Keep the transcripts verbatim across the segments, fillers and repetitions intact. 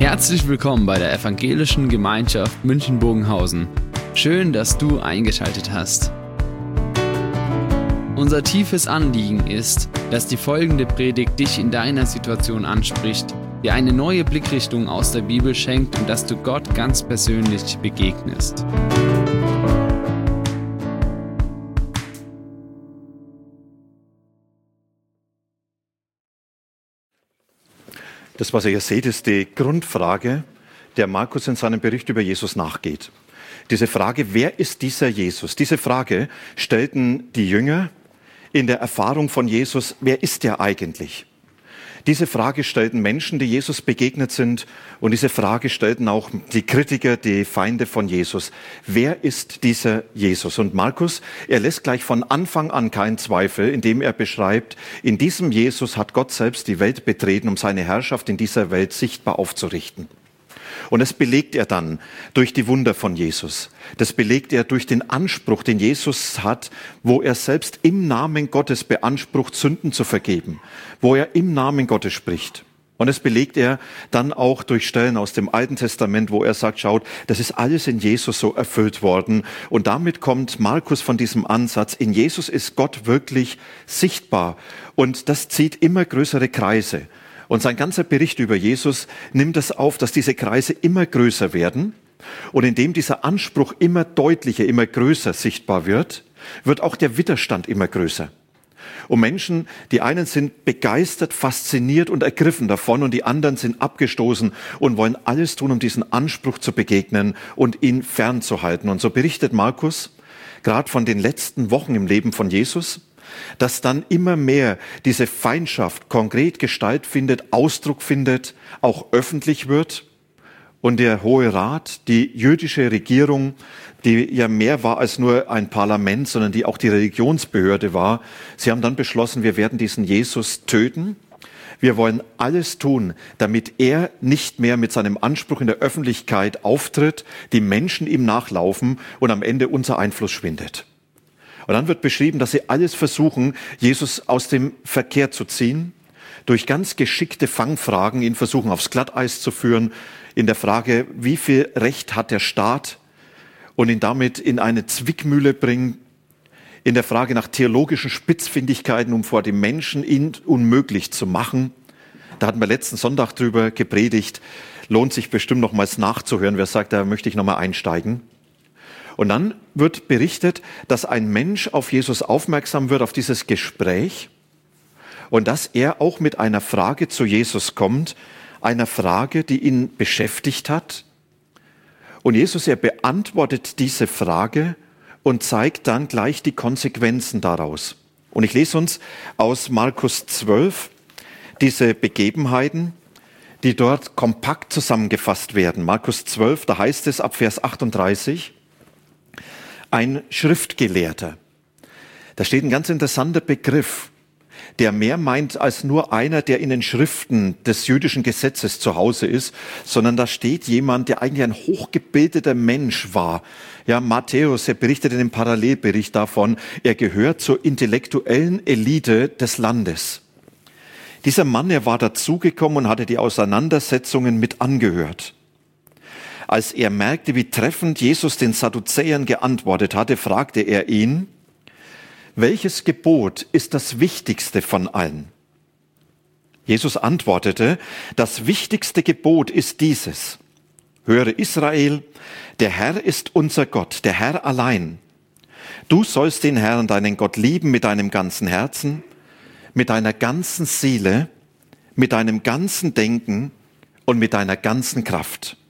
Herzlich willkommen bei der Evangelischen Gemeinschaft München-Bogenhausen. Schön, dass du eingeschaltet hast. Unser tiefes Anliegen ist, dass die folgende Predigt dich in deiner Situation anspricht, dir eine neue Blickrichtung aus der Bibel schenkt und dass du Gott ganz persönlich begegnest. Das, was ihr hier seht, ist die Grundfrage, der Markus in seinem Bericht über Jesus nachgeht. Diese Frage, wer ist dieser Jesus? Diese Frage stellten die Jünger in der Erfahrung von Jesus, wer ist der eigentlich? Diese Frage stellten Menschen, die Jesus begegnet sind, und diese Frage stellten auch die Kritiker, die Feinde von Jesus. Wer ist dieser Jesus? Und Markus, er lässt gleich von Anfang an keinen Zweifel, indem er beschreibt, in diesem Jesus hat Gott selbst die Welt betreten, um seine Herrschaft in dieser Welt sichtbar aufzurichten. Und das belegt er dann durch die Wunder von Jesus. Das belegt er durch den Anspruch, den Jesus hat, wo er selbst im Namen Gottes beansprucht, Sünden zu vergeben, wo er im Namen Gottes spricht. Und das belegt er dann auch durch Stellen aus dem Alten Testament, wo er sagt, schaut, das ist alles in Jesus so erfüllt worden. Und damit kommt Markus von diesem Ansatz, in Jesus ist Gott wirklich sichtbar. Und das zieht immer größere Kreise. Und sein ganzer Bericht über Jesus nimmt es auf, dass diese Kreise immer größer werden. Und indem dieser Anspruch immer deutlicher, immer größer sichtbar wird, wird auch der Widerstand immer größer. Und Menschen, die einen sind begeistert, fasziniert und ergriffen davon und die anderen sind abgestoßen und wollen alles tun, um diesen Anspruch zu begegnen und ihn fernzuhalten. Und so berichtet Markus gerade von den letzten Wochen im Leben von Jesus, dass dann immer mehr diese Feindschaft konkret Gestalt findet, Ausdruck findet, auch öffentlich wird. Und der Hohe Rat, die jüdische Regierung, die ja mehr war als nur ein Parlament, sondern die auch die Religionsbehörde war, sie haben dann beschlossen, wir werden diesen Jesus töten. Wir wollen alles tun, damit er nicht mehr mit seinem Anspruch in der Öffentlichkeit auftritt, die Menschen ihm nachlaufen und am Ende unser Einfluss schwindet. Und dann wird beschrieben, dass sie alles versuchen, Jesus aus dem Verkehr zu ziehen, durch ganz geschickte Fangfragen ihn versuchen, aufs Glatteis zu führen, in der Frage, wie viel Recht hat der Staat, und ihn damit in eine Zwickmühle bringen, in der Frage nach theologischen Spitzfindigkeiten, um vor dem Menschen ihn unmöglich zu machen. Da hatten wir letzten Sonntag drüber gepredigt, lohnt sich bestimmt nochmals nachzuhören, wer sagt, da möchte ich nochmal einsteigen. Und dann wird berichtet, dass ein Mensch auf Jesus aufmerksam wird, auf dieses Gespräch, und dass er auch mit einer Frage zu Jesus kommt, einer Frage, die ihn beschäftigt hat. Und Jesus, er beantwortet diese Frage und zeigt dann gleich die Konsequenzen daraus. Und ich lese uns aus Markus zwölf diese Begebenheiten, die dort kompakt zusammengefasst werden. Markus zwölf, da heißt es ab Vers achtunddreißig, ein Schriftgelehrter. Da steht ein ganz interessanter Begriff, der mehr meint als nur einer, der in den Schriften des jüdischen Gesetzes zu Hause ist, sondern da steht jemand, der eigentlich ein hochgebildeter Mensch war. Ja, Matthäus, er berichtet in dem Parallelbericht davon, er gehört zur intellektuellen Elite des Landes. Dieser Mann, er war dazugekommen und hatte die Auseinandersetzungen mit angehört. Als er merkte, wie treffend Jesus den Sadduzäern geantwortet hatte, fragte er ihn, welches Gebot ist das wichtigste von allen? Jesus antwortete, das wichtigste Gebot ist dieses. Höre Israel, der Herr ist unser Gott, der Herr allein. Du sollst den Herrn, deinen Gott, lieben mit deinem ganzen Herzen, mit deiner ganzen Seele, mit deinem ganzen Denken und mit deiner ganzen Kraft.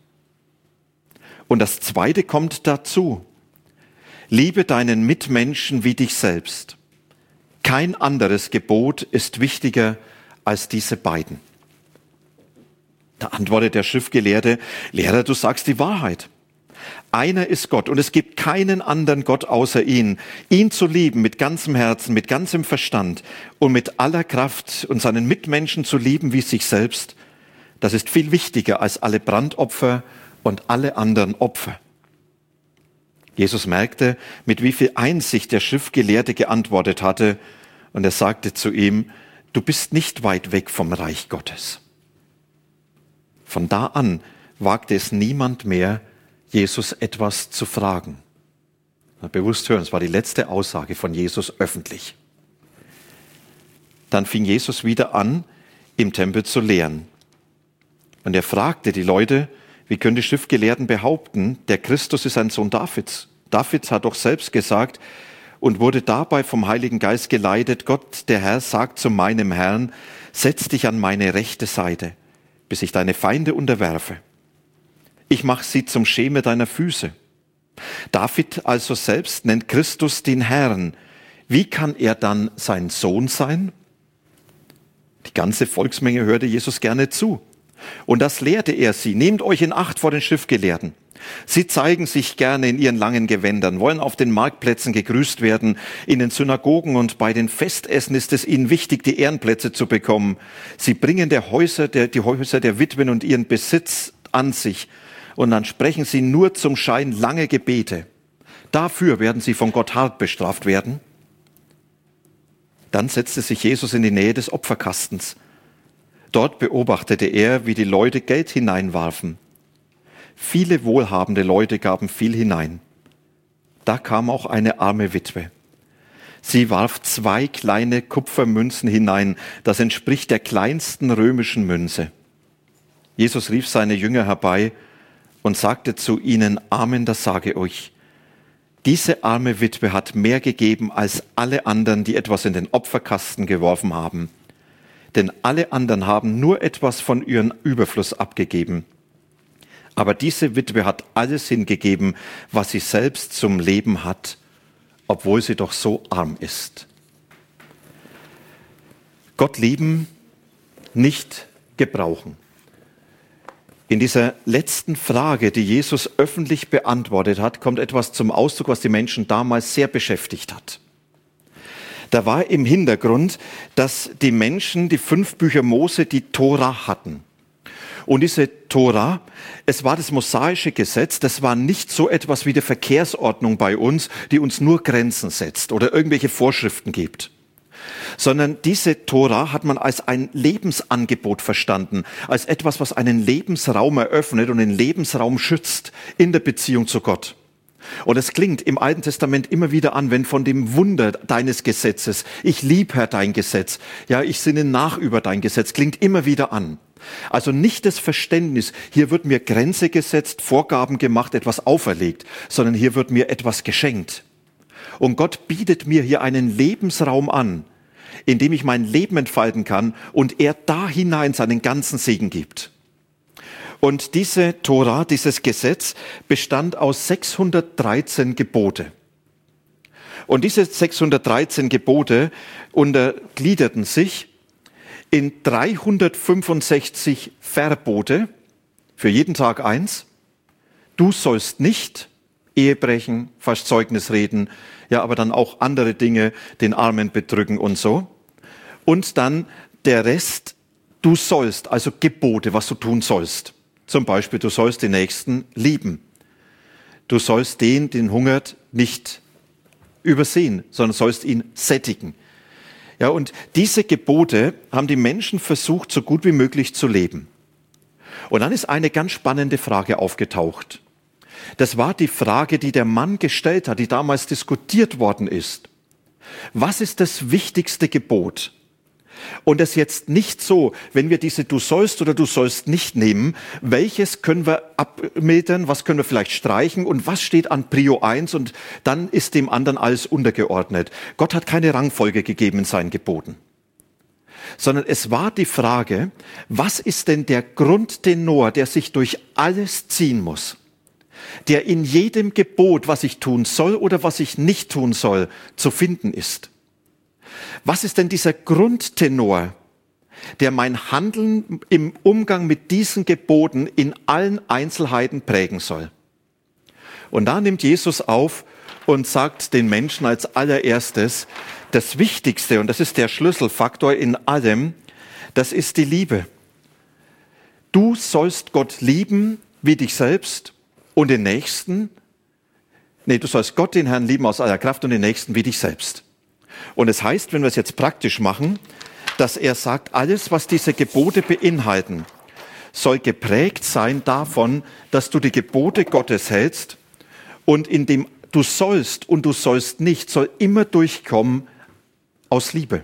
Und das Zweite kommt dazu. Liebe deinen Mitmenschen wie dich selbst. Kein anderes Gebot ist wichtiger als diese beiden. Da antwortet der Schriftgelehrte, Lehrer, du sagst die Wahrheit. Einer ist Gott und es gibt keinen anderen Gott außer ihn. Ihn zu lieben mit ganzem Herzen, mit ganzem Verstand und mit aller Kraft und seinen Mitmenschen zu lieben wie sich selbst, das ist viel wichtiger als alle Brandopfer und alle anderen Opfer. Jesus merkte, mit wie viel Einsicht der Schriftgelehrte geantwortet hatte, und er sagte zu ihm, du bist nicht weit weg vom Reich Gottes. Von da an wagte es niemand mehr, Jesus etwas zu fragen. Bewusst hören, es war die letzte Aussage von Jesus öffentlich. Dann fing Jesus wieder an, im Tempel zu lehren. Und er fragte die Leute, wie können die Schriftgelehrten behaupten, der Christus ist ein Sohn Davids? David hat doch selbst gesagt und wurde dabei vom Heiligen Geist geleitet, Gott, der Herr, sagt zu meinem Herrn, setz dich an meine rechte Seite, bis ich deine Feinde unterwerfe. Ich mache sie zum Schemel deiner Füße. David also selbst nennt Christus den Herrn. Wie kann er dann sein Sohn sein? Die ganze Volksmenge hörte Jesus gerne zu. Und das lehrte er sie. Nehmt euch in Acht vor den Schriftgelehrten. Sie zeigen sich gerne in ihren langen Gewändern, wollen auf den Marktplätzen gegrüßt werden. In den Synagogen und bei den Festessen ist es ihnen wichtig, die Ehrenplätze zu bekommen. Sie bringen der Häuser, der, die Häuser der Witwen und ihren Besitz an sich. Und dann sprechen sie nur zum Schein lange Gebete. Dafür werden sie von Gott hart bestraft werden. Dann setzte sich Jesus in die Nähe des Opferkastens. Dort beobachtete er, wie die Leute Geld hineinwarfen. Viele wohlhabende Leute gaben viel hinein. Da kam auch eine arme Witwe. Sie warf zwei kleine Kupfermünzen hinein. Das entspricht der kleinsten römischen Münze. Jesus rief seine Jünger herbei und sagte zu ihnen, Amen, das sage euch. Diese arme Witwe hat mehr gegeben als alle anderen, die etwas in den Opferkasten geworfen haben. Denn alle anderen haben nur etwas von ihrem Überfluss abgegeben. Aber diese Witwe hat alles hingegeben, was sie selbst zum Leben hat, obwohl sie doch so arm ist. Gott lieben, nicht gebrauchen. In dieser letzten Frage, die Jesus öffentlich beantwortet hat, kommt etwas zum Ausdruck, was die Menschen damals sehr beschäftigt hat. Da war im Hintergrund, dass die Menschen die fünf Bücher Mose, die Tora hatten. Und diese Tora, es war das mosaische Gesetz, das war nicht so etwas wie die Verkehrsordnung bei uns, die uns nur Grenzen setzt oder irgendwelche Vorschriften gibt. Sondern diese Tora hat man als ein Lebensangebot verstanden, als etwas, was einen Lebensraum eröffnet und den Lebensraum schützt in der Beziehung zu Gott. Und es klingt im Alten Testament immer wieder an, wenn von dem Wunder deines Gesetzes, ich lieb, Herr, dein Gesetz, ja, ich sinne nach über dein Gesetz, klingt immer wieder an. Also nicht das Verständnis, hier wird mir Grenze gesetzt, Vorgaben gemacht, etwas auferlegt, sondern hier wird mir etwas geschenkt. Und Gott bietet mir hier einen Lebensraum an, in dem ich mein Leben entfalten kann und er da hinein seinen ganzen Segen gibt. Und diese Tora, dieses Gesetz, bestand aus sechshundertdreizehn Gebote. Und diese sechshundertdreizehn Gebote untergliederten sich in dreihundertfünfundsechzig Verbote, für jeden Tag eins. Du sollst nicht Ehe brechen, falsch Zeugnis reden, ja, aber dann auch andere Dinge, den Armen bedrücken und so. Und dann der Rest, du sollst, also Gebote, was du tun sollst. Zum Beispiel, du sollst den Nächsten lieben. Du sollst den, den hungert, nicht übersehen, sondern sollst ihn sättigen. Ja, und diese Gebote haben die Menschen versucht, so gut wie möglich zu leben. Und dann ist eine ganz spannende Frage aufgetaucht. Das war die Frage, die der Mann gestellt hat, die damals diskutiert worden ist. Was ist das wichtigste Gebot? Und es jetzt nicht so, wenn wir diese Du sollst oder Du sollst nicht nehmen, welches können wir abmildern, was können wir vielleicht streichen und was steht an Prio eins und dann ist dem anderen alles untergeordnet. Gott hat keine Rangfolge gegeben in seinen Geboten. Sondern es war die Frage, was ist denn der Grundtenor, der sich durch alles ziehen muss? Der in jedem Gebot, was ich tun soll oder was ich nicht tun soll, zu finden ist. Was ist denn dieser Grundtenor, der mein Handeln im Umgang mit diesen Geboten in allen Einzelheiten prägen soll? Und da nimmt Jesus auf und sagt den Menschen als allererstes, das Wichtigste, und das ist der Schlüsselfaktor in allem, das ist die Liebe. Du sollst Gott lieben wie dich selbst und den Nächsten. Nee, du sollst Gott, den Herrn, lieben aus aller Kraft und den Nächsten wie dich selbst. Und es heißt, wenn wir es jetzt praktisch machen, dass er sagt, alles, was diese Gebote beinhalten, soll geprägt sein davon, dass du die Gebote Gottes hältst, und in dem du sollst und du sollst nicht, soll immer durchkommen aus Liebe.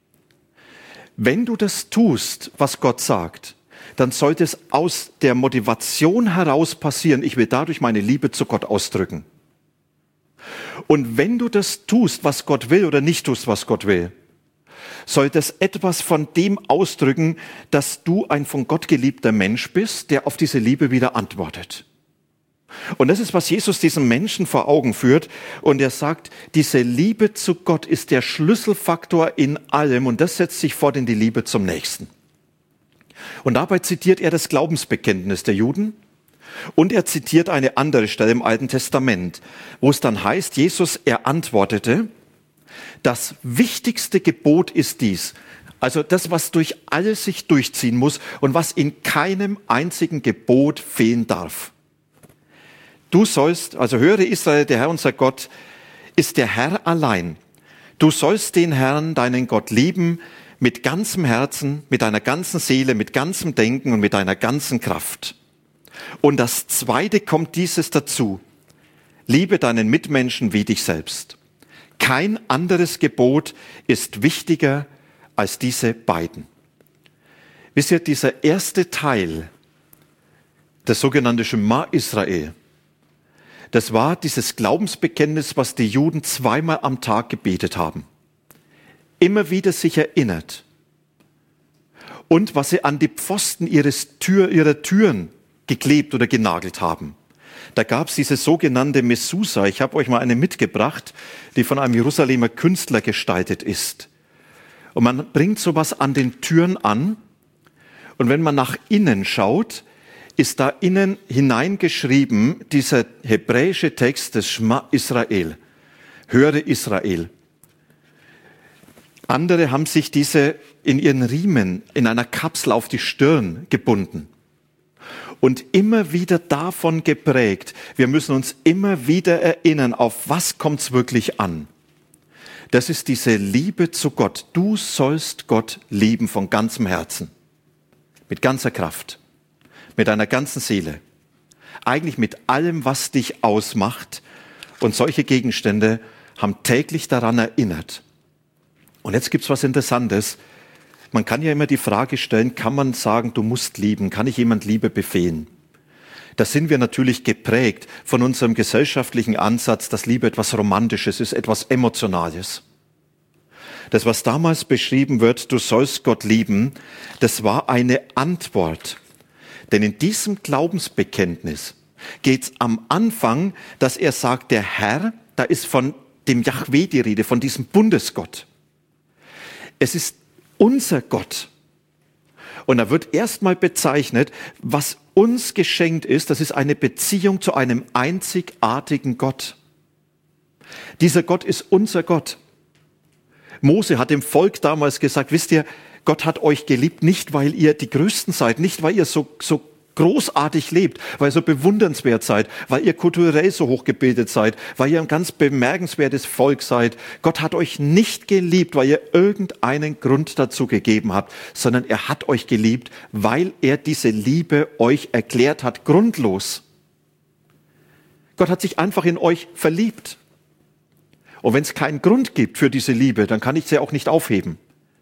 Wenn du das tust, was Gott sagt, dann sollte es aus der Motivation heraus passieren, ich will dadurch meine Liebe zu Gott ausdrücken. Und wenn du das tust, was Gott will, oder nicht tust, was Gott will, soll das etwas von dem ausdrücken, dass du ein von Gott geliebter Mensch bist, der auf diese Liebe wieder antwortet. Und das ist, was Jesus diesem Menschen vor Augen führt. Und er sagt, diese Liebe zu Gott ist der Schlüsselfaktor in allem. Und das setzt sich fort in die Liebe zum Nächsten. Und dabei zitiert er das Glaubensbekenntnis der Juden. Und er zitiert eine andere Stelle im Alten Testament, wo es dann heißt, Jesus, er antwortete, das wichtigste Gebot ist dies. Also das, was durch alles sich durchziehen muss und was in keinem einzigen Gebot fehlen darf. Du sollst, also höre Israel, der Herr unser Gott ist der Herr allein. Du sollst den Herrn, deinen Gott, lieben mit ganzem Herzen, mit deiner ganzen Seele, mit ganzem Denken und mit deiner ganzen Kraft. Und das Zweite kommt dieses dazu. Liebe deinen Mitmenschen wie dich selbst. Kein anderes Gebot ist wichtiger als diese beiden. Wisst ihr, dieser erste Teil, das sogenannte Schema Israel, das war dieses Glaubensbekenntnis, was die Juden zweimal am Tag gebetet haben. Immer wieder sich erinnert. Und was sie an die Pfosten ihres Tür, ihrer Türen geklebt oder genagelt haben. Da gab es diese sogenannte Messusa. Ich habe euch mal eine mitgebracht, die von einem Jerusalemer Künstler gestaltet ist. Und man bringt sowas an den Türen an. Und wenn man nach innen schaut, ist da innen hineingeschrieben dieser hebräische Text des Schma Israel. Höre Israel. Andere haben sich diese in ihren Riemen in einer Kapsel auf die Stirn gebunden. Und immer wieder davon geprägt. Wir müssen uns immer wieder erinnern, auf was kommt es wirklich an. Das ist diese Liebe zu Gott. Du sollst Gott lieben von ganzem Herzen. Mit ganzer Kraft. Mit deiner ganzen Seele. Eigentlich mit allem, was dich ausmacht. Und solche Gegenstände haben täglich daran erinnert. Und jetzt gibt's was Interessantes. Man kann ja immer die Frage stellen, kann man sagen, du musst lieben? Kann ich jemand Liebe befehlen? Da sind wir natürlich geprägt von unserem gesellschaftlichen Ansatz, dass Liebe etwas Romantisches ist, etwas Emotionales. Das, was damals beschrieben wird, du sollst Gott lieben, das war eine Antwort. Denn in diesem Glaubensbekenntnis geht's am Anfang, dass er sagt, der Herr, da ist von dem Jahwe die Rede, von diesem Bundesgott. Es ist unser Gott. Und da wird erstmal bezeichnet, was uns geschenkt ist, das ist eine Beziehung zu einem einzigartigen Gott. Dieser Gott ist unser Gott. Mose hat dem Volk damals gesagt, wisst ihr, Gott hat euch geliebt, nicht weil ihr die Größten seid, nicht weil ihr so, so großartig lebt, weil ihr so bewundernswert seid, weil ihr kulturell so hochgebildet seid, weil ihr ein ganz bemerkenswertes Volk seid. Gott hat euch nicht geliebt, weil ihr irgendeinen Grund dazu gegeben habt, sondern er hat euch geliebt, weil er diese Liebe euch erklärt hat, grundlos. Gott hat sich einfach in euch verliebt. Und wenn es keinen Grund gibt für diese Liebe, dann kann ich sie auch nicht aufheben.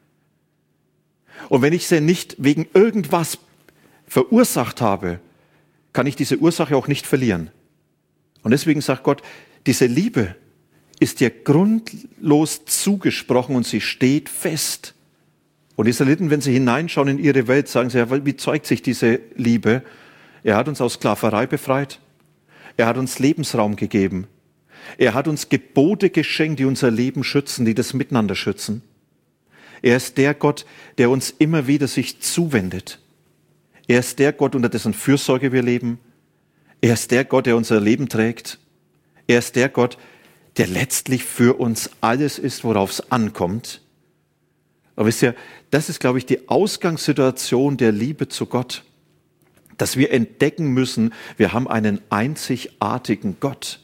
Und wenn ich sie nicht wegen irgendwas verursacht habe, kann ich diese Ursache auch nicht verlieren. Und deswegen sagt Gott, diese Liebe ist dir grundlos zugesprochen und sie steht fest. Und die Israeliten, wenn sie hineinschauen in ihre Welt, sagen sie, ja, wie zeugt sich diese Liebe? Er hat uns aus Sklaverei befreit. Er hat uns Lebensraum gegeben. Er hat uns Gebote geschenkt, die unser Leben schützen, die das Miteinander schützen. Er ist der Gott, der uns immer wieder sich zuwendet. Er ist der Gott, unter dessen Fürsorge wir leben. Er ist der Gott, der unser Leben trägt. Er ist der Gott, der letztlich für uns alles ist, worauf es ankommt. Aber wisst ihr, das ist, glaube ich, die Ausgangssituation der Liebe zu Gott. Dass wir entdecken müssen, wir haben einen einzigartigen Gott.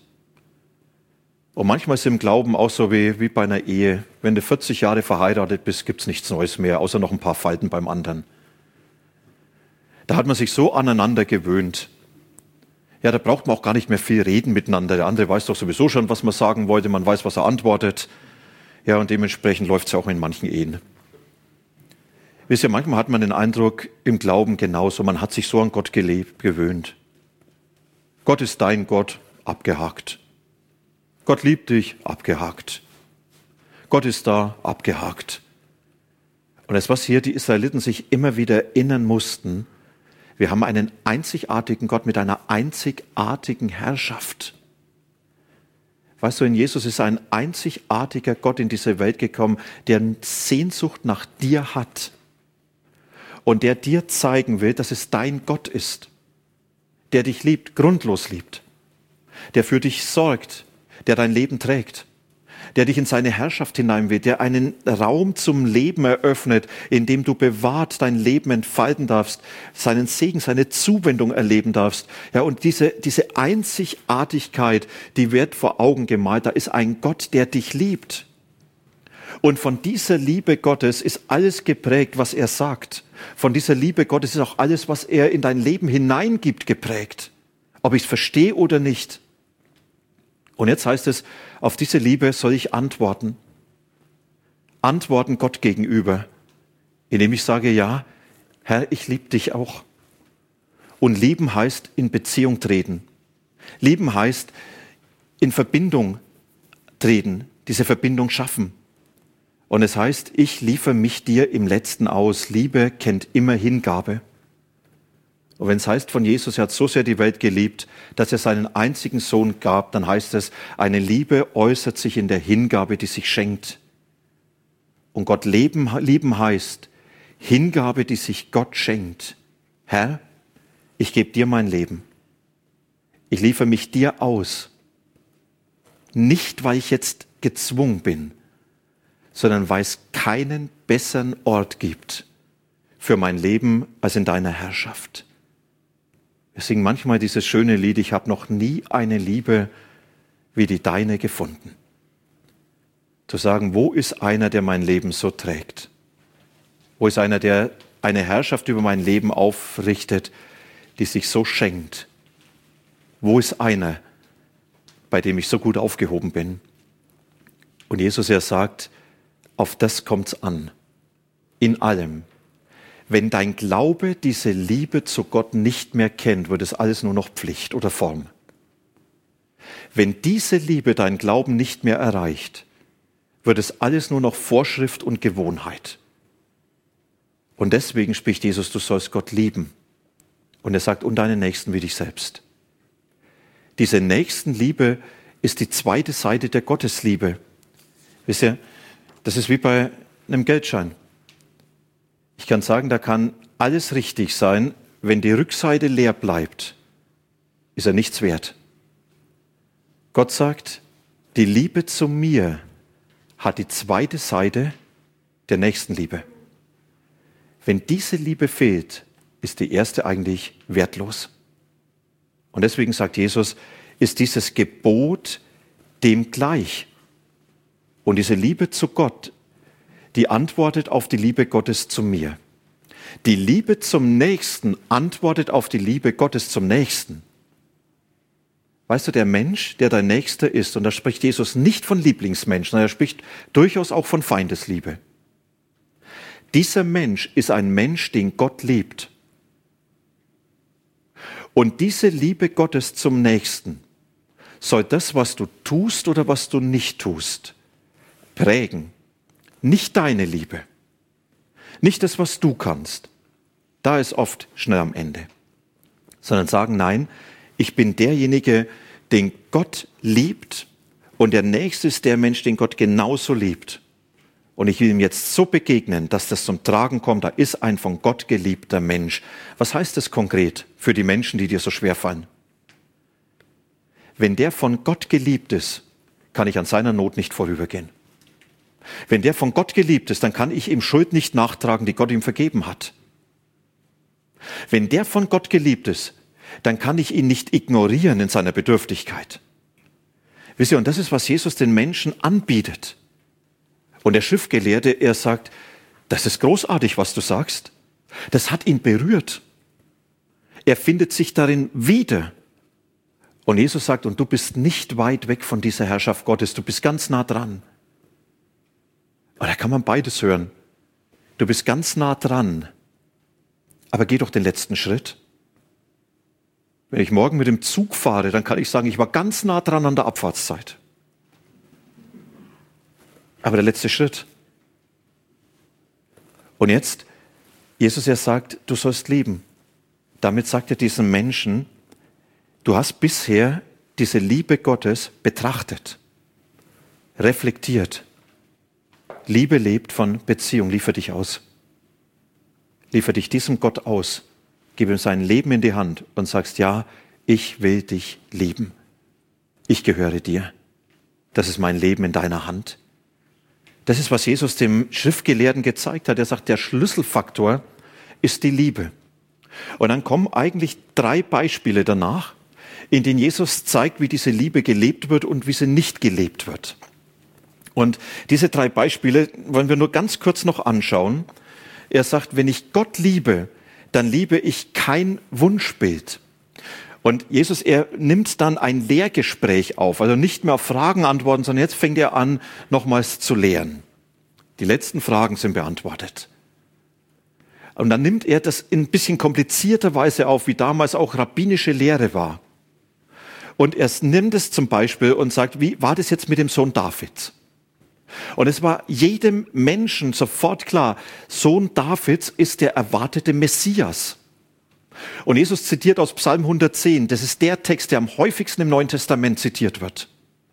Und manchmal ist es im Glauben auch so wie, wie bei einer Ehe. Wenn du vierzig Jahre verheiratet bist, gibt's nichts Neues mehr, außer noch ein paar Falten beim anderen. Da hat man sich so aneinander gewöhnt. Ja, da braucht man auch gar nicht mehr viel reden miteinander. Der andere weiß doch sowieso schon, was man sagen wollte. Man weiß, was er antwortet. Ja, und dementsprechend läuft es auch in manchen Ehen. Wisst ihr, manchmal hat man den Eindruck, im Glauben genauso, man hat sich so an Gott gelebt, gewöhnt. Gott ist dein Gott, abgehakt. Gott liebt dich, abgehakt. Gott ist da, abgehakt. Und das, was hier die Israeliten sich immer wieder erinnern mussten, wir haben einen einzigartigen Gott mit einer einzigartigen Herrschaft. Weißt du, in Jesus ist ein einzigartiger Gott in diese Welt gekommen, der Sehnsucht nach dir hat und der dir zeigen will, dass es dein Gott ist, der dich liebt, grundlos liebt, der für dich sorgt, der dein Leben trägt, der dich in seine Herrschaft hinein will, der einen Raum zum Leben eröffnet, in dem du bewahrt dein Leben entfalten darfst, seinen Segen, seine Zuwendung erleben darfst. Ja, und diese, diese Einzigartigkeit, die wird vor Augen gemalt. Da ist ein Gott, der dich liebt. Und von dieser Liebe Gottes ist alles geprägt, was er sagt. Von dieser Liebe Gottes ist auch alles, was er in dein Leben hineingibt, geprägt. Ob ich es verstehe oder nicht. Und jetzt heißt es, auf diese Liebe soll ich antworten. Antworten Gott gegenüber, indem ich sage, ja, Herr, ich liebe dich auch. Und lieben heißt in Beziehung treten. Lieben heißt in Verbindung treten, diese Verbindung schaffen. Und es heißt, ich liefere mich dir im Letzten aus. Liebe kennt immer Hingabe. Und wenn es heißt von Jesus, er hat so sehr die Welt geliebt, dass er seinen einzigen Sohn gab, dann heißt es, eine Liebe äußert sich in der Hingabe, die sich schenkt. Und Gott leben, lieben heißt, Hingabe, die sich Gott schenkt. Herr, ich gebe dir mein Leben. Ich liefere mich dir aus. Nicht, weil ich jetzt gezwungen bin, sondern weil es keinen besseren Ort gibt für mein Leben als in deiner Herrschaft. Wir singen manchmal dieses schöne Lied, ich habe noch nie eine Liebe wie die deine gefunden. Zu sagen, wo ist einer, der mein Leben so trägt? Wo ist einer, der eine Herrschaft über mein Leben aufrichtet, die sich so schenkt? Wo ist einer, bei dem ich so gut aufgehoben bin? Und Jesus, er sagt, auf das kommt's an, in allem. Wenn dein Glaube diese Liebe zu Gott nicht mehr kennt, wird es alles nur noch Pflicht oder Form. Wenn diese Liebe dein Glauben nicht mehr erreicht, wird es alles nur noch Vorschrift und Gewohnheit. Und deswegen spricht Jesus, du sollst Gott lieben. Und er sagt, und deinen Nächsten wie dich selbst. Diese Nächstenliebe ist die zweite Seite der Gottesliebe. Wisst ihr, das ist wie bei einem Geldschein. Ich kann sagen, da kann alles richtig sein, wenn die Rückseite leer bleibt, ist er nichts wert. Gott sagt, die Liebe zu mir hat die zweite Seite der Nächstenliebe. Wenn diese Liebe fehlt, ist die erste eigentlich wertlos. Und deswegen sagt Jesus, ist dieses Gebot dem gleich. Und diese Liebe zu Gott, die antwortet auf die Liebe Gottes zu mir. Die Liebe zum Nächsten antwortet auf die Liebe Gottes zum Nächsten. Weißt du, der Mensch, der dein Nächster ist, und da spricht Jesus nicht von Lieblingsmenschen, sondern er spricht durchaus auch von Feindesliebe. Dieser Mensch ist ein Mensch, den Gott liebt. Und diese Liebe Gottes zum Nächsten soll das, was du tust oder was du nicht tust, prägen. Nicht deine Liebe, nicht das, was du kannst, da ist oft schnell am Ende, sondern sagen, nein, ich bin derjenige, den Gott liebt und der Nächste ist der Mensch, den Gott genauso liebt. Und ich will ihm jetzt so begegnen, dass das zum Tragen kommt, da ist ein von Gott geliebter Mensch. Was heißt das konkret für die Menschen, die dir so schwer fallen? Wenn der von Gott geliebt ist, kann ich an seiner Not nicht vorübergehen. Wenn der von Gott geliebt ist, dann kann ich ihm Schuld nicht nachtragen, die Gott ihm vergeben hat. Wenn der von Gott geliebt ist, dann kann ich ihn nicht ignorieren in seiner Bedürftigkeit. Wisst ihr, und das ist, was Jesus den Menschen anbietet. Und der Schriftgelehrte, er sagt, das ist großartig, was du sagst. Das hat ihn berührt. Er findet sich darin wieder. Und Jesus sagt, und du bist nicht weit weg von dieser Herrschaft Gottes, du bist ganz nah dran. Und da kann man beides hören. Du bist ganz nah dran, aber geh doch den letzten Schritt. Wenn ich morgen mit dem Zug fahre, dann kann ich sagen, ich war ganz nah dran an der Abfahrtszeit. Aber der letzte Schritt. Und jetzt, Jesus, er sagt, du sollst lieben. Damit sagt er diesen Menschen, du hast bisher diese Liebe Gottes betrachtet, reflektiert. Liebe lebt von Beziehung. Liefer dich aus. Liefer dich diesem Gott aus. Gib ihm sein Leben in die Hand und sagst, ja, ich will dich lieben. Ich gehöre dir. Das ist mein Leben in deiner Hand. Das ist, was Jesus dem Schriftgelehrten gezeigt hat. Er sagt, der Schlüsselfaktor ist die Liebe. Und dann kommen eigentlich drei Beispiele danach, in denen Jesus zeigt, wie diese Liebe gelebt wird und wie sie nicht gelebt wird. Und diese drei Beispiele wollen wir nur ganz kurz noch anschauen. Er sagt, wenn ich Gott liebe, dann liebe ich kein Wunschbild. Und Jesus, er nimmt dann ein Lehrgespräch auf, also nicht mehr auf Fragen antworten, sondern jetzt fängt er an, nochmals zu lehren. Die letzten Fragen sind beantwortet. Und dann nimmt er das in ein bisschen komplizierter Weise auf, wie damals auch rabbinische Lehre war. Und er nimmt es zum Beispiel und sagt, wie war das jetzt mit dem Sohn Davids? Und es war jedem Menschen sofort klar, Sohn Davids ist der erwartete Messias. Und Jesus zitiert aus Psalm hundertzehn, das ist der Text, der am häufigsten im Neuen Testament zitiert wird.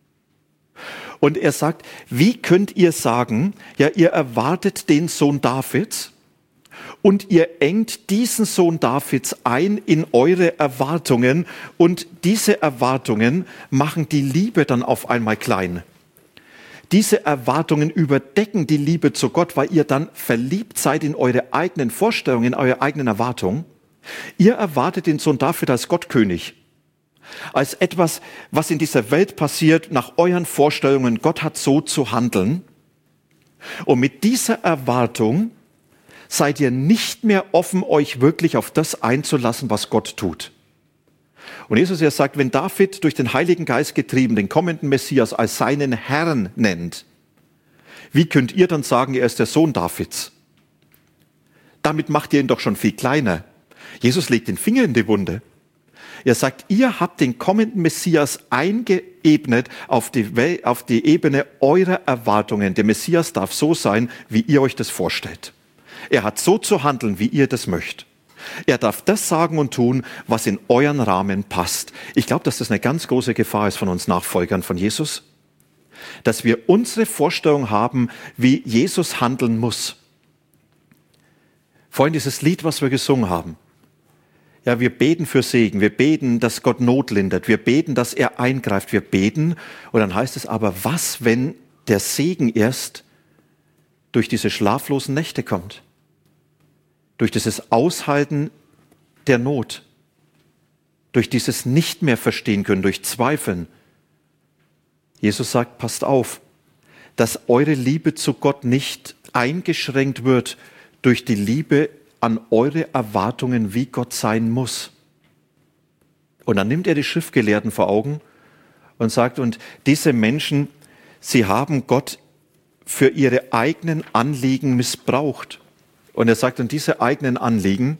Und er sagt, wie könnt ihr sagen, ja, ihr erwartet den Sohn Davids und ihr engt diesen Sohn Davids ein in eure Erwartungen und diese Erwartungen machen die Liebe dann auf einmal klein. Diese Erwartungen überdecken die Liebe zu Gott, weil ihr dann verliebt seid in eure eigenen Vorstellungen, in eure eigenen Erwartungen. Ihr erwartet den Sohn David als Gottkönig, als etwas, was in dieser Welt passiert, nach euren Vorstellungen. Gott hat so zu handeln. Und mit dieser Erwartung seid ihr nicht mehr offen, euch wirklich auf das einzulassen, was Gott tut. Und Jesus, er sagt, wenn David durch den Heiligen Geist getrieben den kommenden Messias als seinen Herrn nennt, wie könnt ihr dann sagen, er ist der Sohn Davids? Damit macht ihr ihn doch schon viel kleiner. Jesus legt den Finger in die Wunde. Er sagt, ihr habt den kommenden Messias eingeebnet auf die, Wel- auf die Ebene eurer Erwartungen. Der Messias darf so sein, wie ihr euch das vorstellt. Er hat so zu handeln, wie ihr das möchtet. Er darf das sagen und tun, was in euren Rahmen passt. Ich glaube, dass das eine ganz große Gefahr ist von uns Nachfolgern von Jesus. Dass wir unsere Vorstellung haben, wie Jesus handeln muss. Vorhin dieses Lied, was wir gesungen haben. Ja, wir beten für Segen, wir beten, dass Gott Not lindert, wir beten, dass er eingreift, wir beten. Und dann heißt es aber, was, wenn der Segen erst durch diese schlaflosen Nächte kommt? Durch dieses Aushalten der Not, durch dieses nicht mehr verstehen können, durch Zweifeln. Jesus sagt, passt auf, dass eure Liebe zu Gott nicht eingeschränkt wird durch die Liebe an eure Erwartungen, wie Gott sein muss. Und dann nimmt er die Schriftgelehrten vor Augen und sagt, und diese Menschen, sie haben Gott für ihre eigenen Anliegen missbraucht. Und er sagt, und diese eigenen Anliegen,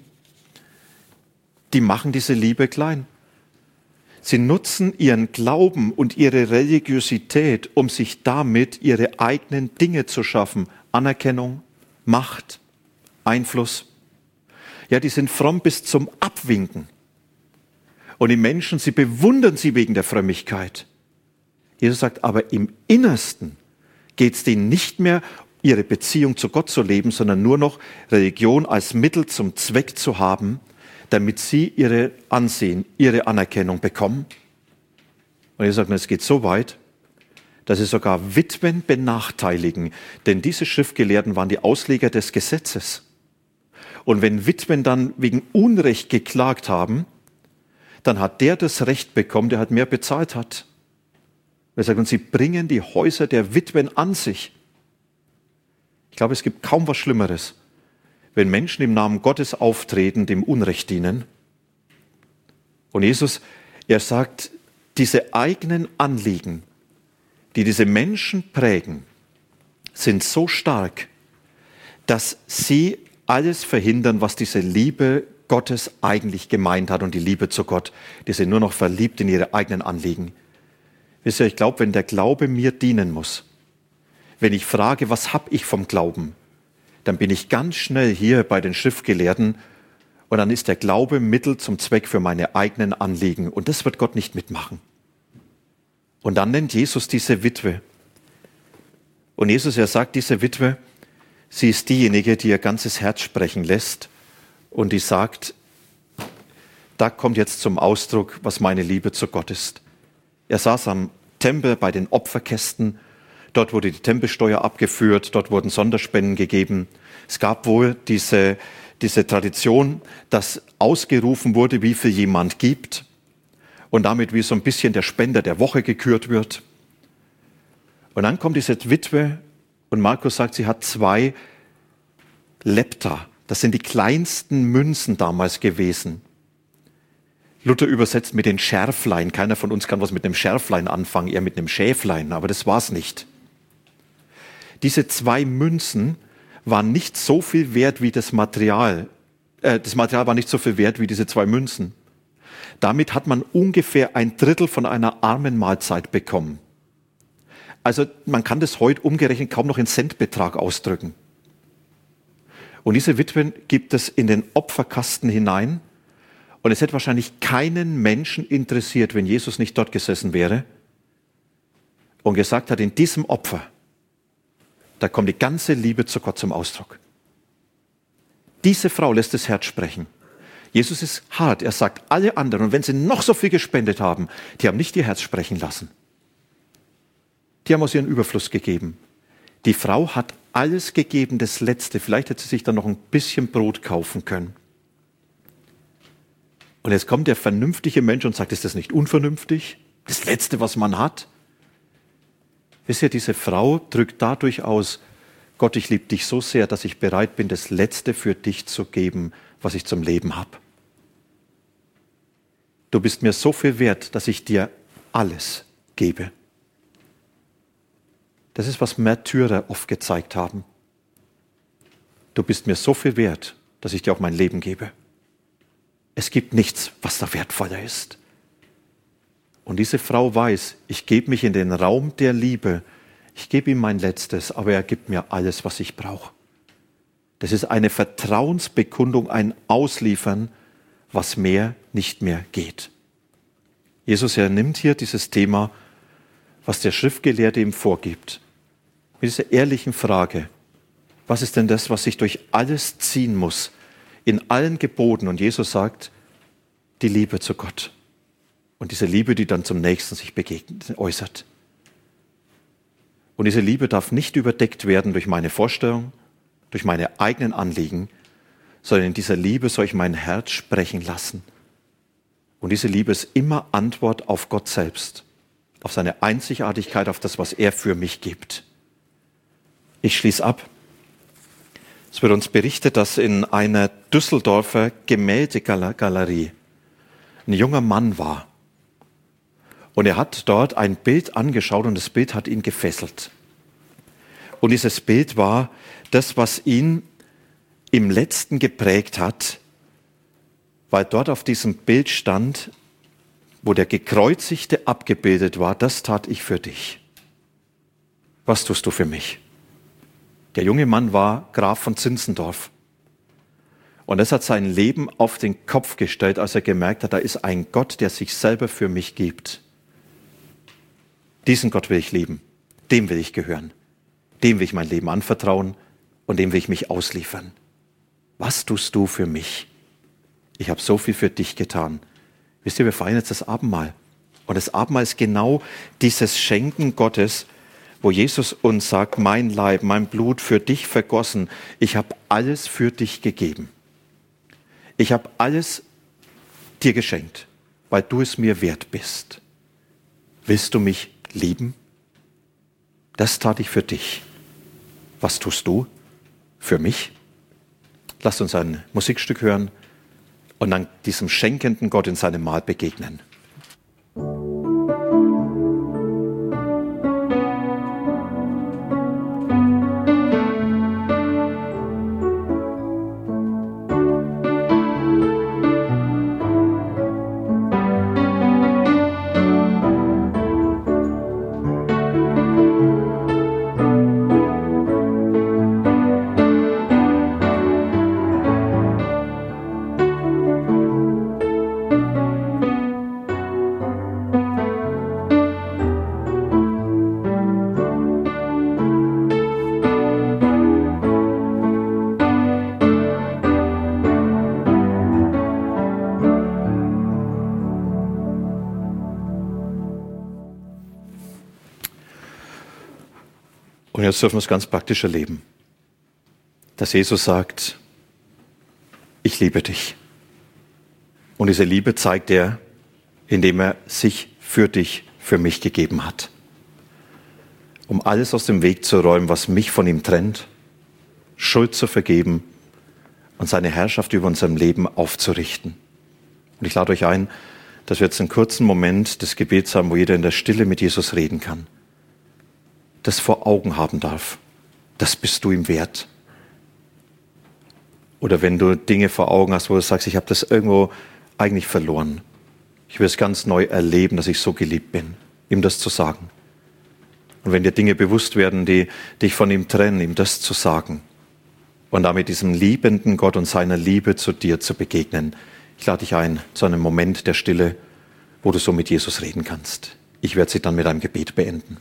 die machen diese Liebe klein. Sie nutzen ihren Glauben und ihre Religiosität, um sich damit ihre eigenen Dinge zu schaffen. Anerkennung, Macht, Einfluss. Ja, die sind fromm bis zum Abwinken. Und die Menschen, sie bewundern sie wegen der Frömmigkeit. Jesus sagt, aber im Innersten geht es denen nicht mehr, ihre Beziehung zu Gott zu leben, sondern nur noch Religion als Mittel zum Zweck zu haben, damit sie ihre Ansehen, ihre Anerkennung bekommen. Und Jesus sagt, es geht so weit, dass sie sogar Witwen benachteiligen, denn diese Schriftgelehrten waren die Ausleger des Gesetzes. Und wenn Witwen dann wegen Unrecht geklagt haben, dann hat der das Recht bekommen, der halt mehr bezahlt hat. Er sagt, und sie bringen die Häuser der Witwen an sich. Ich glaube, es gibt kaum was Schlimmeres, wenn Menschen im Namen Gottes auftreten, dem Unrecht dienen. Und Jesus, er sagt, diese eigenen Anliegen, die diese Menschen prägen, sind so stark, dass sie alles verhindern, was diese Liebe Gottes eigentlich gemeint hat und die Liebe zu Gott. Die sind nur noch verliebt in ihre eigenen Anliegen. Wisst ihr, ich glaube, wenn der Glaube mir dienen muss, wenn ich frage, was habe ich vom Glauben, dann bin ich ganz schnell hier bei den Schriftgelehrten und dann ist der Glaube Mittel zum Zweck für meine eigenen Anliegen. Und das wird Gott nicht mitmachen. Und dann nennt Jesus diese Witwe. Und Jesus, er sagt, diese Witwe, sie ist diejenige, die ihr ganzes Herz sprechen lässt und die sagt, da kommt jetzt zum Ausdruck, was meine Liebe zu Gott ist. Er saß am Tempel bei den Opferkästen, dort wurde die Tempelsteuer abgeführt, dort wurden Sonderspenden gegeben. Es gab wohl diese, diese Tradition, dass ausgerufen wurde, wie viel jemand gibt und damit wie so ein bisschen der Spender der Woche gekürt wird. Und dann kommt diese Witwe und Markus sagt, sie hat zwei Lepta. Das sind die kleinsten Münzen damals gewesen. Luther übersetzt mit den Schärflein. Keiner von uns kann was mit einem Schärflein anfangen, eher mit einem Schäflein, aber das war's nicht. Diese zwei Münzen waren nicht so viel wert wie das Material. Äh, das Material war nicht so viel wert wie diese zwei Münzen. Damit hat man ungefähr ein Drittel von einer armen Mahlzeit bekommen. Also man kann das heute umgerechnet kaum noch in Centbetrag ausdrücken. Und diese Witwe gibt es in den Opferkasten hinein. Und es hätte wahrscheinlich keinen Menschen interessiert, wenn Jesus nicht dort gesessen wäre und gesagt hat, in diesem Opfer, da kommt die ganze Liebe zu Gott zum Ausdruck. Diese Frau lässt das Herz sprechen. Jesus ist hart. Er sagt, alle anderen, und wenn sie noch so viel gespendet haben, die haben nicht ihr Herz sprechen lassen. Die haben aus ihrem Überfluss gegeben. Die Frau hat alles gegeben, das Letzte. Vielleicht hätte sie sich dann noch ein bisschen Brot kaufen können. Und jetzt kommt der vernünftige Mensch und sagt, ist das nicht unvernünftig? Das Letzte, was man hat? Wisst ihr, diese Frau drückt dadurch aus, Gott, ich liebe dich so sehr, dass ich bereit bin, das Letzte für dich zu geben, was ich zum Leben habe. Du bist mir so viel wert, dass ich dir alles gebe. Das ist, was Märtyrer oft gezeigt haben. Du bist mir so viel wert, dass ich dir auch mein Leben gebe. Es gibt nichts, was da wertvoller ist. Und diese Frau weiß, ich gebe mich in den Raum der Liebe. Ich gebe ihm mein Letztes, aber er gibt mir alles, was ich brauche. Das ist eine Vertrauensbekundung, ein Ausliefern, was mehr nicht mehr geht. Jesus, er nimmt hier dieses Thema, was der Schriftgelehrte ihm vorgibt, mit dieser ehrlichen Frage, was ist denn das, was sich durch alles ziehen muss, in allen Geboten? Und Jesus sagt, die Liebe zu Gott. Und diese Liebe, die dann zum Nächsten sich begegnet, äußert. Und diese Liebe darf nicht überdeckt werden durch meine Vorstellung, durch meine eigenen Anliegen, sondern in dieser Liebe soll ich mein Herz sprechen lassen. Und diese Liebe ist immer Antwort auf Gott selbst, auf seine Einzigartigkeit, auf das, was er für mich gibt. Ich schließe ab. Es wird uns berichtet, dass in einer Düsseldorfer Gemäldegalerie ein junger Mann war. Und er hat dort ein Bild angeschaut und das Bild hat ihn gefesselt. Und dieses Bild war das, was ihn im Letzten geprägt hat, weil dort auf diesem Bild stand, wo der Gekreuzigte abgebildet war, das tat ich für dich. Was tust du für mich? Der junge Mann war Graf von Zinzendorf. Und das hat sein Leben auf den Kopf gestellt, als er gemerkt hat, da ist ein Gott, der sich selber für mich gibt. Diesen Gott will ich lieben, dem will ich gehören, dem will ich mein Leben anvertrauen und dem will ich mich ausliefern. Was tust du für mich? Ich habe so viel für dich getan. Wisst ihr, wir feiern jetzt das Abendmahl. Und das Abendmahl ist genau dieses Schenken Gottes, wo Jesus uns sagt, mein Leib, mein Blut für dich vergossen. Ich habe alles für dich gegeben. Ich habe alles dir geschenkt, weil du es mir wert bist. Willst du mich lieben? Das tat ich für dich. Was tust du für mich? Lasst uns ein Musikstück hören und dann diesem schenkenden Gott in seinem Mahl begegnen. Und jetzt dürfen wir es ganz praktisch erleben, dass Jesus sagt, ich liebe dich. Und diese Liebe zeigt er, indem er sich für dich, für mich gegeben hat. Um alles aus dem Weg zu räumen, was mich von ihm trennt, Schuld zu vergeben und seine Herrschaft über unserem Leben aufzurichten. Und ich lade euch ein, dass wir jetzt einen kurzen Moment des Gebets haben, wo jeder in der Stille mit Jesus reden kann. Das vor Augen haben darf. Das bist du ihm wert. Oder wenn du Dinge vor Augen hast, wo du sagst, ich habe das irgendwo eigentlich verloren. Ich will es ganz neu erleben, dass ich so geliebt bin. Ihm das zu sagen. Und wenn dir Dinge bewusst werden, die dich von ihm trennen, ihm das zu sagen. Und damit diesem liebenden Gott und seiner Liebe zu dir zu begegnen. Ich lade dich ein zu einem Moment der Stille, wo du so mit Jesus reden kannst. Ich werde sie dann mit einem Gebet beenden.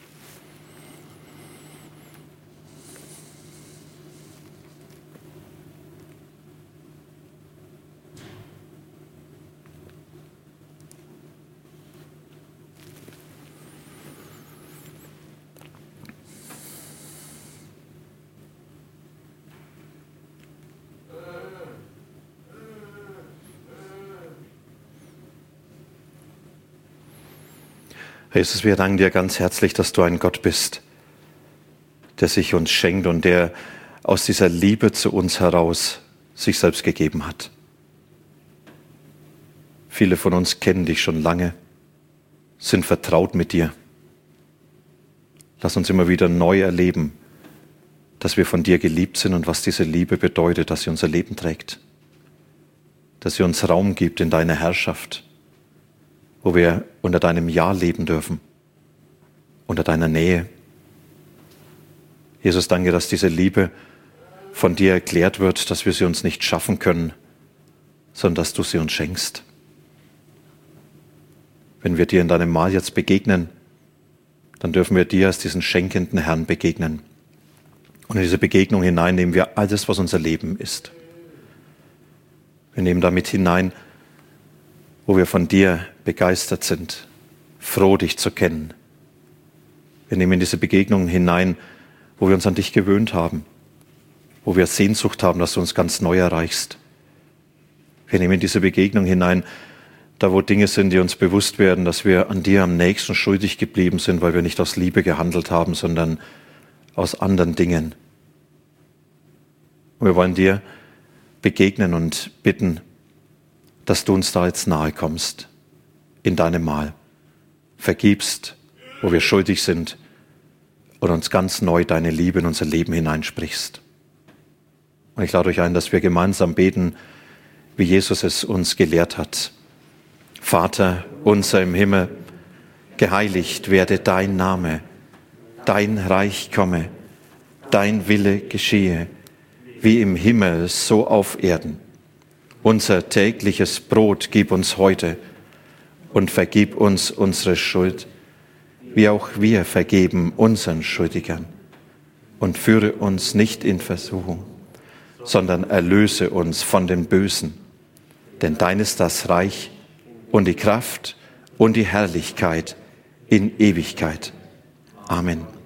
Jesus, wir danken dir ganz herzlich, dass du ein Gott bist, der sich uns schenkt und der aus dieser Liebe zu uns heraus sich selbst gegeben hat. Viele von uns kennen dich schon lange, sind vertraut mit dir. Lass uns immer wieder neu erleben, dass wir von dir geliebt sind und was diese Liebe bedeutet, dass sie unser Leben trägt. Dass sie uns Raum gibt in deiner Herrschaft, wo wir unter deinem Ja leben dürfen, unter deiner Nähe. Jesus, danke, dass diese Liebe von dir erklärt wird, dass wir sie uns nicht schaffen können, sondern dass du sie uns schenkst. Wenn wir dir in deinem Mahl jetzt begegnen, dann dürfen wir dir als diesen schenkenden Herrn begegnen. Und in diese Begegnung hinein nehmen wir alles, was unser Leben ist. Wir nehmen damit hinein, wo wir von dir begeistert sind, froh, dich zu kennen. Wir nehmen in diese Begegnungen hinein, wo wir uns an dich gewöhnt haben, wo wir Sehnsucht haben, dass du uns ganz neu erreichst. Wir nehmen in diese Begegnung hinein, da wo Dinge sind, die uns bewusst werden, dass wir an dir am nächsten schuldig geblieben sind, weil wir nicht aus Liebe gehandelt haben, sondern aus anderen Dingen. Und wir wollen dir begegnen und bitten, dass du uns da jetzt nahe kommst, in deinem Mahl, vergibst, wo wir schuldig sind und uns ganz neu deine Liebe in unser Leben hineinsprichst. Und ich lade euch ein, dass wir gemeinsam beten, wie Jesus es uns gelehrt hat. Vater unser im Himmel, geheiligt werde dein Name, dein Reich komme, dein Wille geschehe, wie im Himmel, so auf Erden. Unser tägliches Brot gib uns heute und vergib uns unsere Schuld, wie auch wir vergeben unseren Schuldigern. Und führe uns nicht in Versuchung, sondern erlöse uns von dem Bösen. Denn dein ist das Reich und die Kraft und die Herrlichkeit in Ewigkeit. Amen.